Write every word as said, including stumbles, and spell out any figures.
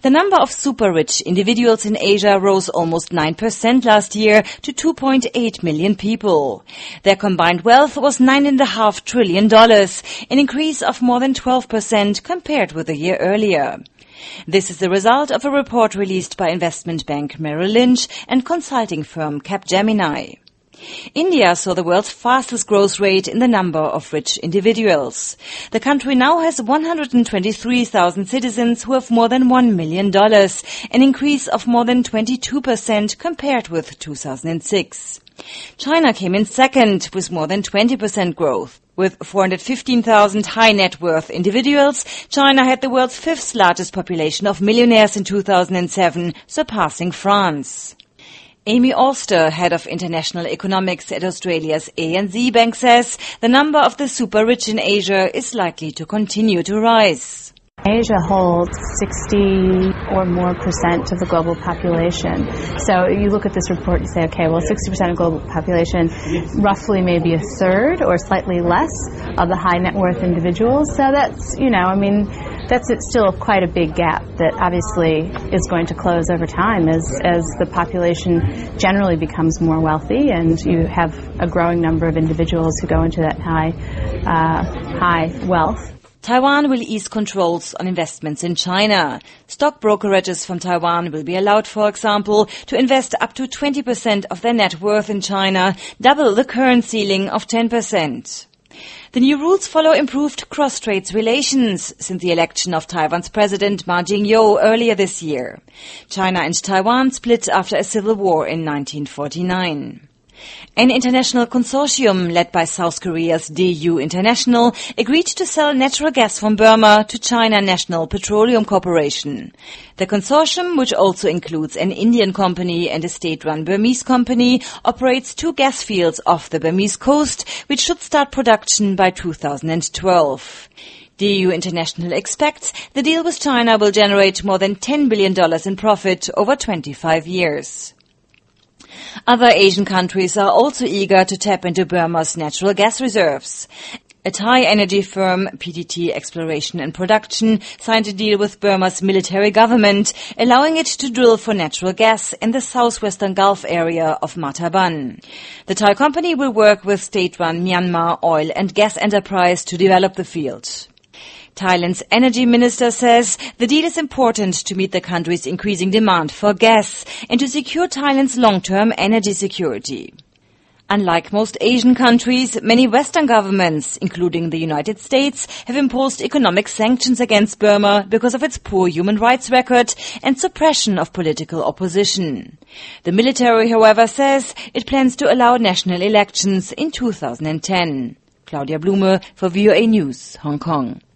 The number of super-rich individuals in Asia rose almost nine percent last year to two point eight million people. Their combined wealth was nine point five trillion dollars, an increase of more than twelve percent compared with a year earlier. This is the result of a report released by investment bank Merrill Lynch and consulting firm Capgemini. India saw the world's fastest growth rate in the number of rich individuals. The country now has one hundred twenty-three thousand citizens who have more than one million dollars, an increase of more than twenty-two percent compared with two thousand six. China came in second with more than twenty percent growth. With four hundred fifteen thousand high net worth individuals, China had the world's fifth largest population of millionaires in two thousand seven, surpassing France. Amy Alster, head of international economics at Australia's A N Z Bank, says the number of the super-rich in Asia is likely to continue to rise. Asia holds sixty or more percent of the global population. So you look at this report and say, okay, well, sixty percent of global population, roughly maybe a third or slightly less of the high net worth individuals. So that's, you know, I mean, that's it's still quite a big gap that obviously is going to close over time as, as the population generally becomes more wealthy and you have a growing number of individuals who go into that high, uh, high wealth. Taiwan will ease controls on investments in China. Stock brokerages from Taiwan will be allowed, for example, to invest up to twenty percent of their net worth in China, double the current ceiling of ten percent. The new rules follow improved cross-strait relations since the election of Taiwan's president Ma Ying-jeou earlier this year. China and Taiwan split after a civil war in nineteen forty-nine. An international consortium led by South Korea's Daewoo International agreed to sell natural gas from Burma to China National Petroleum Corporation. The consortium, which also includes an Indian company and a state-run Burmese company, operates two gas fields off the Burmese coast, which should start production by two thousand twelve. Daewoo International expects the deal with China will generate more than ten billion dollars in profit over twenty-five years. Other Asian countries are also eager to tap into Burma's natural gas reserves. A Thai energy firm, P T T Exploration and Production, signed a deal with Burma's military government, allowing it to drill for natural gas in the southwestern Gulf area of Mataban. The Thai company will work with state-run Myanmar Oil and Gas Enterprise to develop the field. Thailand's energy minister says the deal is important to meet the country's increasing demand for gas and to secure Thailand's long-term energy security. Unlike most Asian countries, many Western governments, including the United States, have imposed economic sanctions against Burma because of its poor human rights record and suppression of political opposition. The military, however, says it plans to allow national elections in two thousand ten. Claudia Blume for V O A News, Hong Kong.